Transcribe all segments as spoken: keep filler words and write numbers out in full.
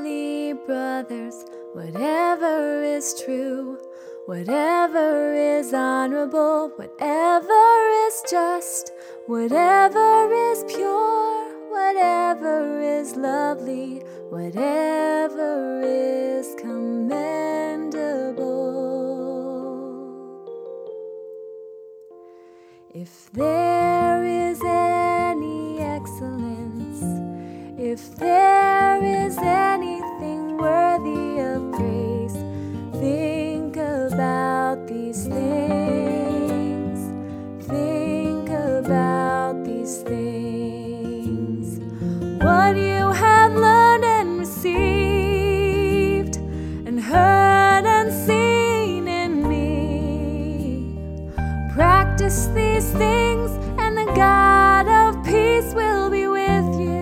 Finally, brothers, whatever is true, whatever is honorable, whatever is just, whatever is pure, whatever is lovely, whatever is commendable. If there is any excellence, if there is anything worthy of praise, think about these things. Think about these things. What you have learned and received, and heard and seen in me, practice these things, and the God of peace will be with you.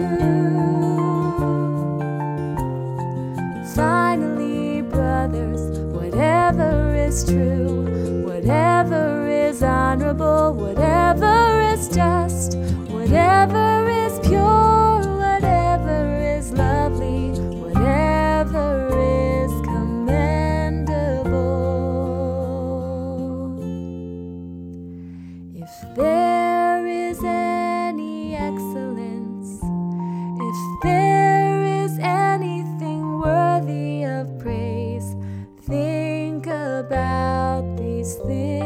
Finally, brothers, whatever is true, whatever is honorable, whatever is just, whatever is pure, whatever is lovely, whatever is commendable. If there is any excellence, if there is anything worthy of praise, think about these things.